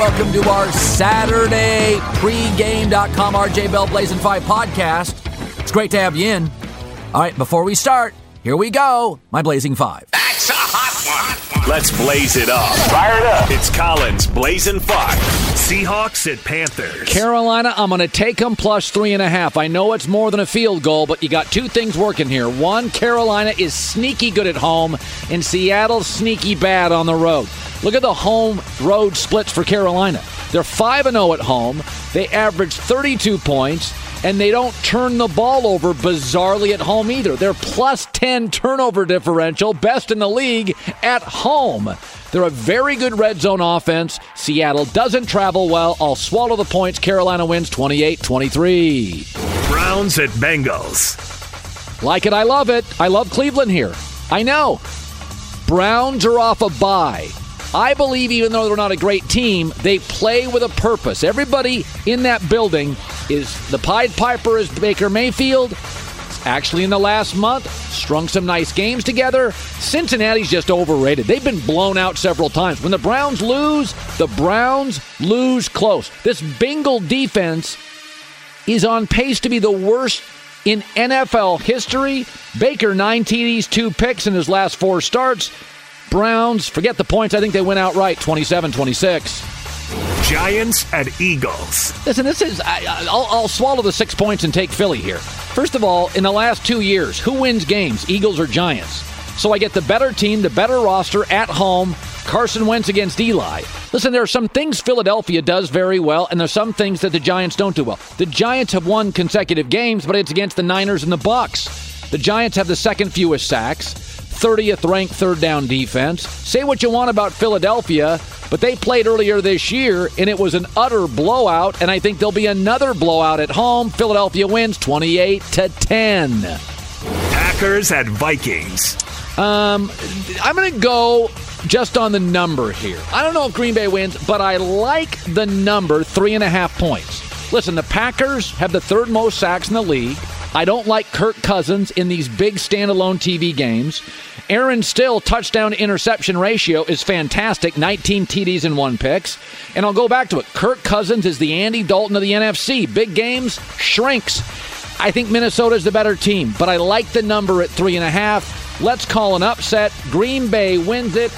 welcome to our Saturday pregame.com RJ Bell Blazing 5 podcast. It's great to have you in. All right, before we start, here we go. My Blazing 5. That's a hot one. Let's blaze it up. Fire it up. It's Colin's Blazing 5. Seahawks at Panthers. Carolina, I'm going to take them plus 3.5. I know it's more than a field goal, but you got two things working here. One, Carolina is sneaky good at home, and Seattle's sneaky bad on the road. Look at the home-road splits for Carolina. They're 5-0 at home. They average 32 points, and they don't turn the ball over bizarrely at home either. They're plus 10 turnover differential, best in the league at home. They're a very good red zone offense. Seattle doesn't travel well. I'll swallow the points. Carolina wins 28-23. Browns at Bengals. Like it, I love it. I love Cleveland here. I know. Browns are off a bye. I believe even though they're not a great team, they play with a purpose. Everybody in that building is the Pied Piper is Baker Mayfield. Actually, in the last month, strung some nice games together. Cincinnati's just overrated. They've been blown out several times. When the Browns lose close. This Bengal defense is on pace to be the worst in NFL history. Baker, 9 TDs, 2 picks in his last 4 starts. Browns, forget the points. I think they win outright, 27-26. Giants at Eagles. Listen, I'll swallow the 6 points and take Philly here. First of all, in the last 2 years, who wins games, Eagles or Giants? So I get the better team, the better roster at home. Carson Wentz against Eli. Listen, there are some things Philadelphia does very well, and there's some things that the Giants don't do well. The Giants have won consecutive games, but it's against the Niners and the Bucs. The Giants have the second fewest sacks, 30th ranked third down defense. Say what you want about Philadelphia, but they played earlier this year, and it was an utter blowout, and I think there'll be another blowout at home. Philadelphia wins 28-10. Packers at Vikings. I'm going to go just on the number here. I don't know if Green Bay wins, but I like the number, 3.5 points. Listen, the Packers have the third most sacks in the league. I don't like Kirk Cousins in these big standalone TV games. Aaron Still, touchdown-interception ratio is fantastic, 19 TDs and 1 picks. And I'll go back to it. Kirk Cousins is the Andy Dalton of the NFC. Big games, shrinks. I think Minnesota's the better team, but I like the number at 3.5. Let's call an upset. Green Bay wins it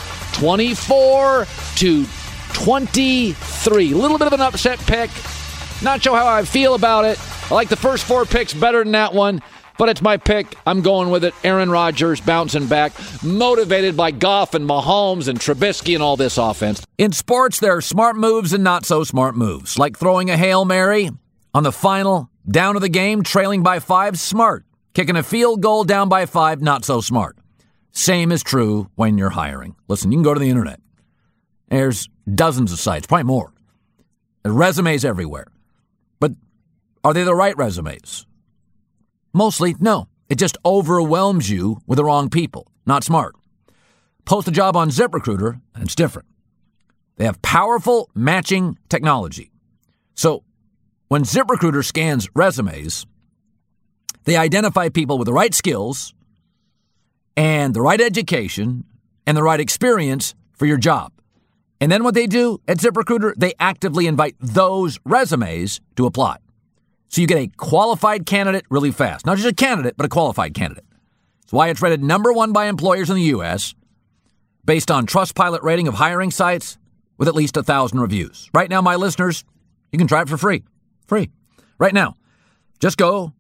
24-23. A little bit of an upset pick. Not sure how I feel about it. I like the first 4 picks better than that one, but it's my pick. I'm going with it. Aaron Rodgers bouncing back, motivated by Goff and Mahomes and Trubisky and all this offense. In sports, there are smart moves and not so smart moves, like throwing a Hail Mary on the final down of the game, trailing by 5, smart. Kicking a field goal down by 5, not so smart. Same is true when you're hiring. Listen, you can go to the internet. There's dozens of sites, probably more. There's resumes everywhere. But are they the right resumes? Mostly, no. It just overwhelms you with the wrong people. Not smart. Post a job on ZipRecruiter, and it's different. They have powerful matching technology. So when ZipRecruiter scans resumes, they identify people with the right skills and the right education and the right experience for your job. And then what they do at ZipRecruiter, they actively invite those resumes to apply. So you get a qualified candidate really fast. Not just a candidate, but a qualified candidate. That's why it's rated number 1 by employers in the U.S. based on Trustpilot rating of hiring sites with at least 1,000 reviews. Right now, my listeners, you can try it for free. Free. Right now. Just go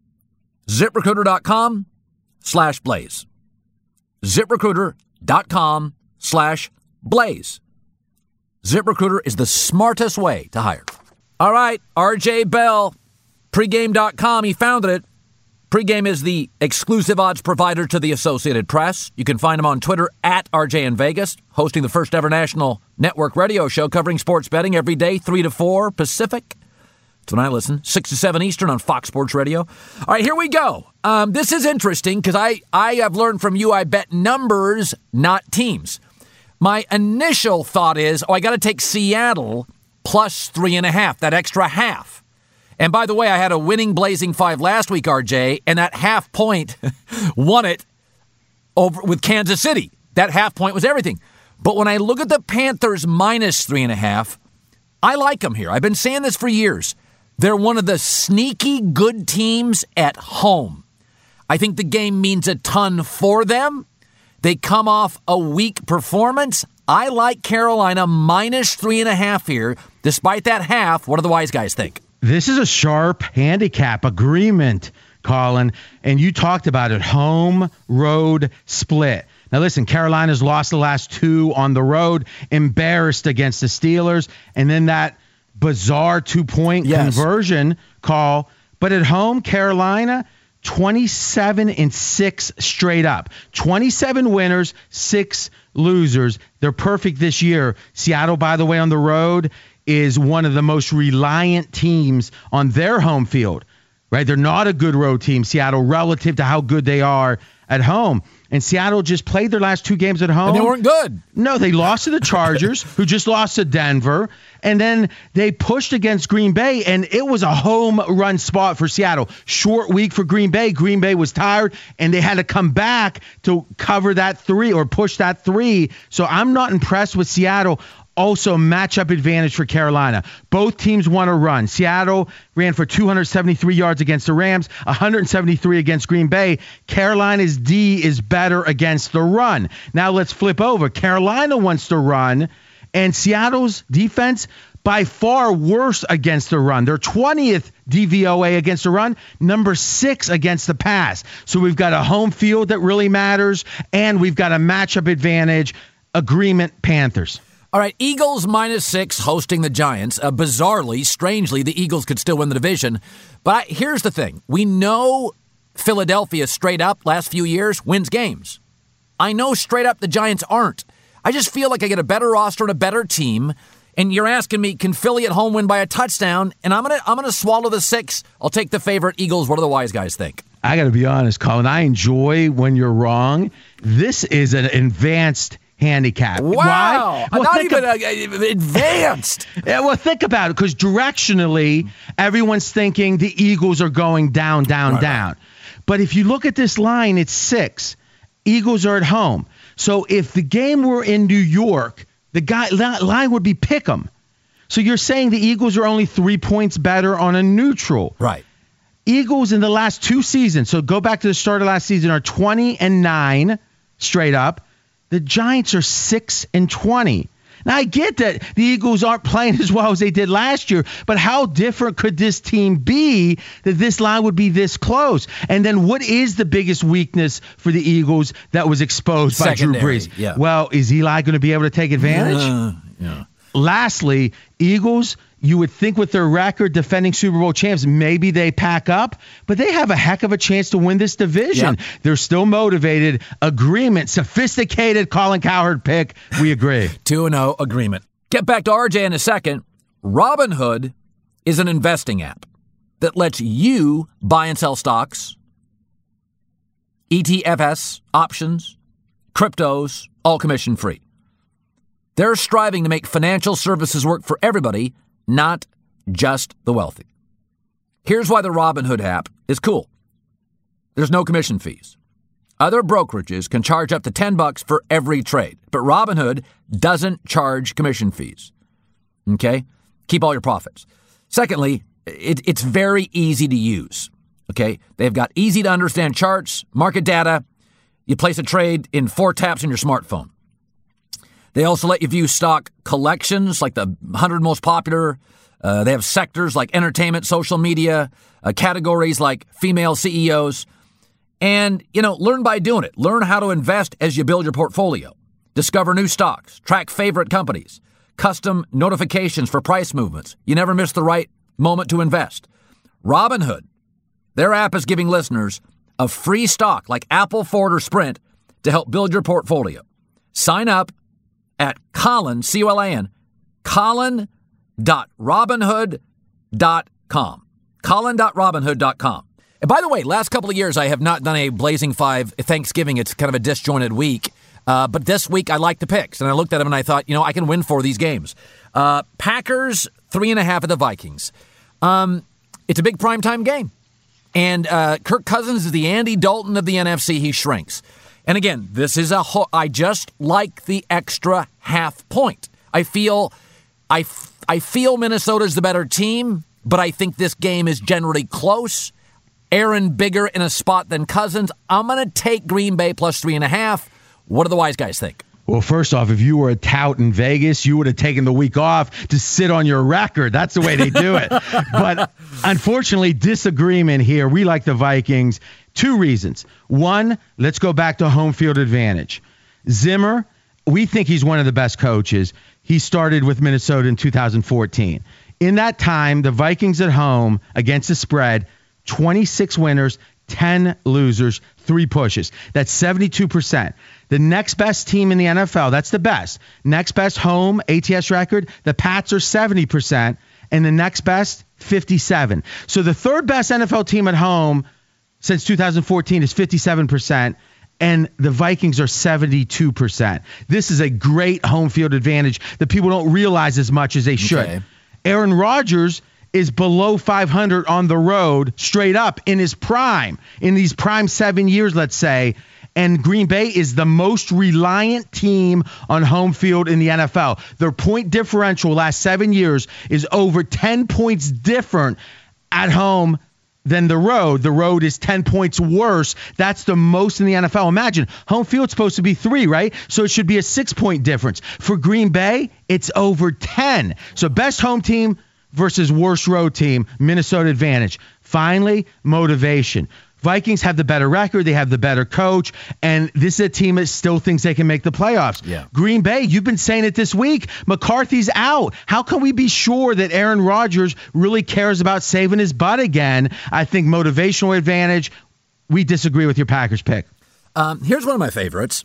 ZipRecruiter.com/blaze. ZipRecruiter.com/blaze. ZipRecruiter is the smartest way to hire. All right, RJ Bell, pregame.com. He founded it. Pregame is the exclusive odds provider to the Associated Press. You can find him on Twitter at RJ in Vegas, hosting the first ever national network radio show covering sports betting every day, 3 to 4 Pacific. That's when I listen, 6 to 7 Eastern on Fox Sports Radio. All right, here we go. This is interesting because I have learned from you I bet numbers, not teams. My initial thought is, I got to take Seattle plus 3.5, that extra half. And by the way, I had a winning Blazing 5 last week, RJ, and that half point won it over with Kansas City. That half point was everything. But when I look at the Panthers minus 3.5, I like them here. I've been saying this for years. They're one of the sneaky good teams at home. I think the game means a ton for them. They come off a weak performance. I like Carolina minus 3.5 here. Despite that half, what do the wise guys think? This is a sharp handicap agreement, Colin, and you talked about it, home road split. Now listen, Carolina's lost the last 2 on the road, embarrassed against the Steelers, and then that bizarre 2-point conversion call. But at home, Carolina, 27-6 straight up. 27 winners, 6 losers. They're perfect this year. Seattle, by the way, on the road is one of the most reliant teams on their home field, right? They're not a good road team, Seattle, relative to how good they are at home. And Seattle just played their last 2 games at home. And they weren't good. No, they lost to the Chargers, who just lost to Denver. And then they pushed against Green Bay, and it was a home run spot for Seattle. Short week for Green Bay. Green Bay was tired, and they had to come back to cover that 3 or push that 3. So I'm not impressed with Seattle. Also, matchup advantage for Carolina. Both teams want to run. Seattle ran for 273 yards against the Rams, 173 against Green Bay. Carolina's D is better against the run. Now let's flip over. Carolina wants to run, and Seattle's defense by far worse against the run. They're 20th DVOA against the run, number 6 against the pass. So we've got a home field that really matters, and we've got a matchup advantage. Agreement, Panthers. All right, Eagles minus 6 hosting the Giants. Bizarrely, strangely, the Eagles could still win the division. But here's the thing. We know Philadelphia straight up last few years wins games. I know straight up the Giants aren't. I just feel like I get a better roster and a better team. And you're asking me, can Philly at home win by a touchdown? And I'm gonna swallow the 6. I'll take the favorite Eagles. What do the wise guys think? I got to be honest, Colin. I enjoy when you're wrong. This is an advanced handicap. Wow. Why? Well, not even advanced. Yeah, well, think about it, because directionally, everyone's thinking the Eagles are going down. Right. But if you look at this line, it's 6. Eagles are at home. So if the game were in New York, that line would be pick 'em. So you're saying the Eagles are only 3 points better on a neutral. Right. Eagles in the last 2 seasons, so go back to the start of last season, are 20-9 straight up. The Giants are 6-20. Now, I get that the Eagles aren't playing as well as they did last year, but how different could this team be that this line would be this close? And then what is the biggest weakness for the Eagles that was exposed by Drew Brees? Yeah. Well, is Eli going to be able to take advantage? Yeah. Lastly, Eagles, you would think with their record defending Super Bowl champs, maybe they pack up, but they have a heck of a chance to win this division. Yep. They're still motivated. Agreement, sophisticated Colin Cowherd pick. We agree. 2-0 agreement. Get back to RJ in a second. Robinhood is an investing app that lets you buy and sell stocks, ETFs, options, cryptos, all commission free. They're striving to make financial services work for everybody, not just the wealthy. Here's why the Robinhood app is cool. There's no commission fees. Other brokerages can charge up to $10 for every trade, but Robinhood doesn't charge commission fees. Okay? Keep all your profits. Secondly, it's very easy to use. Okay? They've got easy to understand charts, market data. You place a trade in 4 taps on your smartphone. They also let you view stock collections, like the 100 most popular. They have sectors like entertainment, social media, categories like female CEOs. And, learn by doing it. Learn how to invest as you build your portfolio. Discover new stocks. Track favorite companies. Custom notifications for price movements. You never miss the right moment to invest. Robinhood, their app is giving listeners a free stock like Apple, Ford, or Sprint to help build your portfolio. Sign up at Colin, C-O-L-I-N, Colin.Robinhood.com. Colin.Robinhood.com. And by the way, last couple of years, I have not done a Blazing 5 Thanksgiving. It's kind of a disjointed week. But this week, I like the picks. And I looked at them and I thought, I can win 4 of these games. Packers, 3.5 at the Vikings. It's a big primetime game. And Kirk Cousins is the Andy Dalton of the NFC. He shrinks. And again, this is I just like the extra half point. I feel I feel Minnesota's the better team, but I think this game is generally close. Aaron bigger in a spot than Cousins. I'm going to take Green Bay plus 3.5. What do the wise guys think? Well, first off, if you were a tout in Vegas, you would have taken the week off to sit on your record. That's the way they do it. But unfortunately, disagreement here. We like the Vikings. 2 reasons. 1, let's go back to home field advantage. Zimmer, we think he's one of the best coaches. He started with Minnesota in 2014. In that time, the Vikings at home against the spread, 26 winners, 10 losers, 3 pushes. That's 72%. The next best team in the NFL, that's the best. Next best home ATS record, the Pats are 70%, and the next best, 57. So the third best NFL team at home since 2014 is 57%, and the Vikings are 72%. This is a great home field advantage that people don't realize as much as they should. Okay. Aaron Rodgers is below 500 on the road, straight up, in his prime, in these prime 7 years, let's say. And Green Bay is the most reliant team on home field in the NFL. Their point differential last 7 years is over 10 points different at home than the road. The road is 10 points worse. That's the most in the NFL. Imagine, home field's supposed to be 3, right? So it should be a 6-point difference. For Green Bay, it's over 10. So best home team versus worst road team, Minnesota advantage. Finally, motivation. Vikings have the better record. They have the better coach. And this is a team that still thinks they can make the playoffs. Yeah. Green Bay, you've been saying it this week. McCarthy's out. How can we be sure that Aaron Rodgers really cares about saving his butt again? I think motivational advantage. We disagree with your Packers pick. Here's one of my favorites.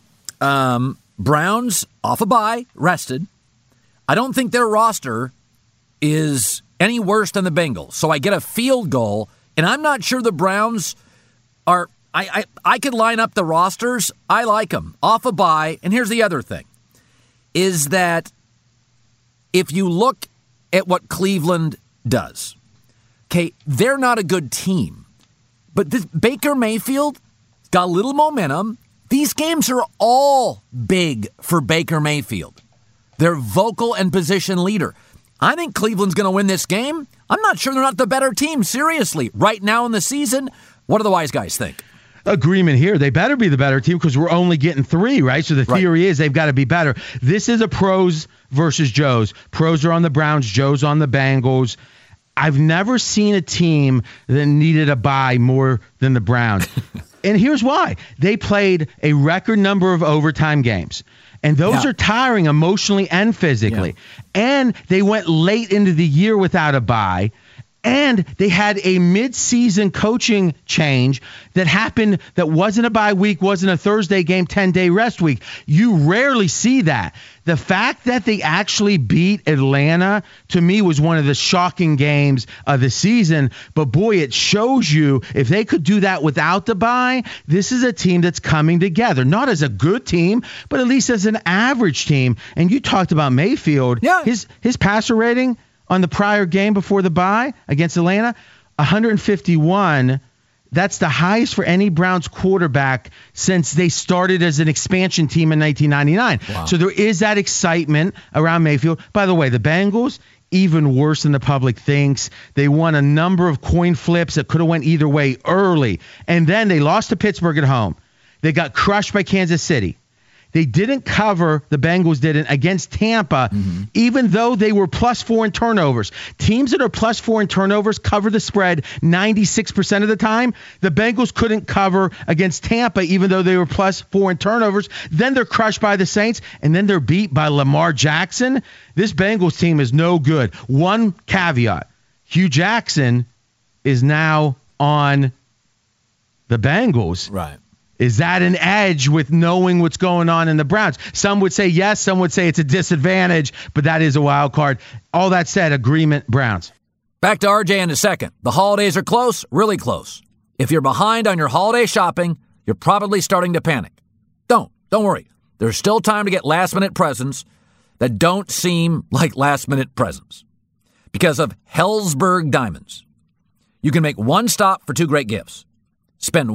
Browns off a bye, rested. I don't think their roster is any worse than the Bengals. So I get a field goal, and I'm not sure the Browns are. I could line up the rosters. I like them. Off a bye. And here's the other thing, is that if you look at what Cleveland does, okay, they're not a good team. But this Baker Mayfield got a little momentum. These games are all big for Baker Mayfield. They're vocal and position leader. I think Cleveland's going to win this game. I'm not sure they're not the better team, seriously, right now in the season. What do the wise guys think? Agreement here. They better be the better team because we're only getting 3, right? So the theory is they've got to be better. This is a pros versus Joes. Pros are on the Browns, Joes on the Bengals. I've never seen a team that needed a bye more than the Browns. And here's why. They played a record number of overtime games. And those are tiring emotionally and physically. Yeah. And they went late into the year without a bye. And they had a mid-season coaching change that happened that wasn't a bye week, wasn't a Thursday game, 10-day rest week. You rarely see that. The fact that they actually beat Atlanta, to me, was one of the shocking games of the season. But, boy, it shows you if they could do that without the bye, this is a team that's coming together. Not as a good team, but at least as an average team. And you talked about Mayfield. Yeah. His passer rating on the prior game before the bye against Atlanta, 151. That's the highest for any Browns quarterback since they started as an expansion team in 1999. Wow. So there is that excitement around Mayfield. By the way, the Bengals, even worse than the public thinks. They won a number of coin flips that could have went either way early. And then they lost to Pittsburgh at home. They got crushed by Kansas City. They didn't cover, the Bengals didn't, against Tampa, even though they were +4 in turnovers. Teams that are +4 in turnovers cover the spread 96% of the time. The Bengals couldn't cover against Tampa, even though they were +4 in turnovers. Then they're crushed by the Saints, and then they're beat by Lamar Jackson. This Bengals team is no good. One caveat, Hugh Jackson is now on the Bengals. Right. Is that an edge with knowing what's going on in the Browns? Some would say yes, some would say it's a disadvantage, but that is a wild card. All that said, agreement, Browns. Back to RJ in a second. The holidays are close, really close. If you're behind on your holiday shopping, you're probably starting to panic. Don't worry. There's still time to get last-minute presents that don't seem like last-minute presents. Because of Helzberg Diamonds, you can make one stop for 2 great gifts. Spend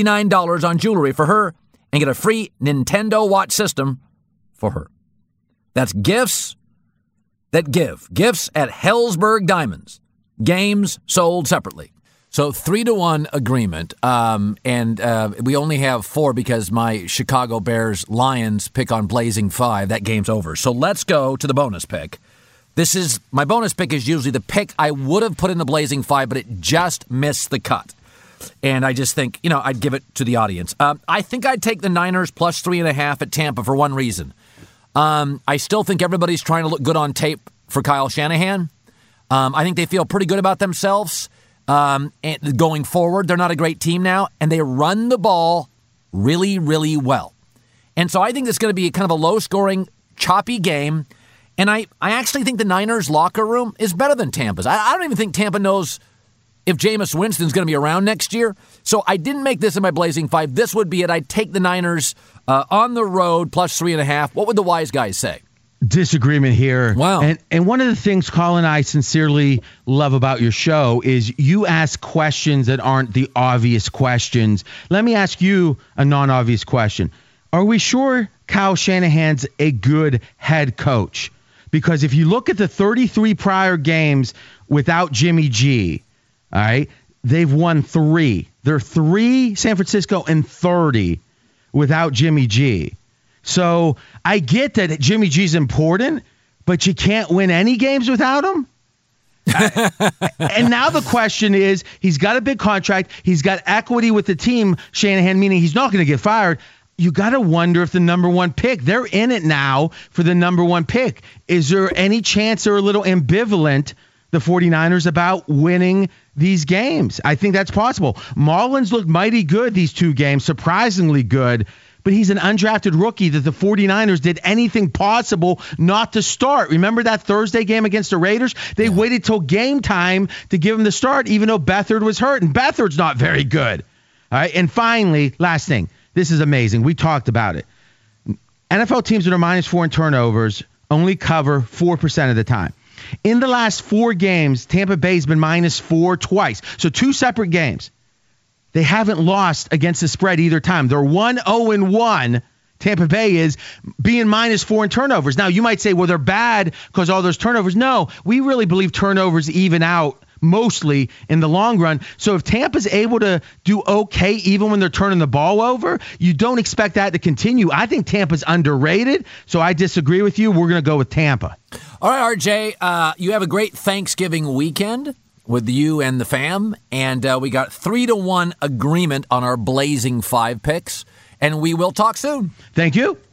$1,199 on jewelry for her and get a free Nintendo Watch system for her. That's gifts that give. Gifts at Hellsberg Diamonds. Games sold separately. So 3-1 agreement, and we only have 4 because my Chicago Bears Lions pick on Blazing 5. That game's over. So let's go to the bonus pick. My bonus pick is usually the pick I would have put in the Blazing 5, but it just missed the cut. And I just think, I'd give it to the audience. I think I'd take the Niners plus 3.5 at Tampa for one reason. I still think everybody's trying to look good on tape for Kyle Shanahan. I think they feel pretty good about themselves and going forward. They're not a great team now, and they run the ball really, really well. And so I think it's going to be kind of a low-scoring, choppy game. And I actually think the Niners' locker room is better than Tampa's. I don't even think Tampa knows if Jameis Winston's going to be around next year. So I didn't make this in my Blazing 5. This would be it. I'd take the Niners on the road plus 3.5. What would the wise guys say? Disagreement here. Wow. And one of the things Colin and I sincerely love about your show is you ask questions that aren't the obvious questions. Let me ask you a non-obvious question. Are we sure Kyle Shanahan's a good head coach? Because if you look at the 33 prior games without Jimmy G, all right, they've won 3. They're 3 San Francisco and 30 without Jimmy G. So I get that Jimmy G's important, but you can't win any games without him. And now the question is, he's got a big contract. He's got equity with the team, Shanahan, meaning he's not going to get fired. You got to wonder if the number 1 pick, they're in it now for the number 1 pick. Is there any chance they're a little ambivalent, the 49ers, about winning these games? I think that's possible. Mullins looked mighty good these 2 games, surprisingly good, but he's an undrafted rookie that the 49ers did anything possible not to start. Remember that Thursday game against the Raiders? They waited till game time to give him the start, even though Beathard was hurt, and Beathard's not very good. All right, and finally, last thing. This is amazing. We talked about it. NFL teams that are -4 in turnovers only cover 4% of the time. In the last 4 games, Tampa Bay's been -4 twice. So 2 separate games. They haven't lost against the spread either time. They're 1-0-1. Tampa Bay is being -4 in turnovers. Now, you might say, well, they're bad because all those turnovers. No, we really believe turnovers even out mostly in the long run. So if Tampa's able to do okay even when they're turning the ball over, you don't expect that to continue. I think Tampa's underrated, so I disagree with you. We're going to go with Tampa. All right, RJ, you have a great Thanksgiving weekend with you and the fam, and we got 3-1 agreement on our Blazing 5 picks, and we will talk soon. Thank you.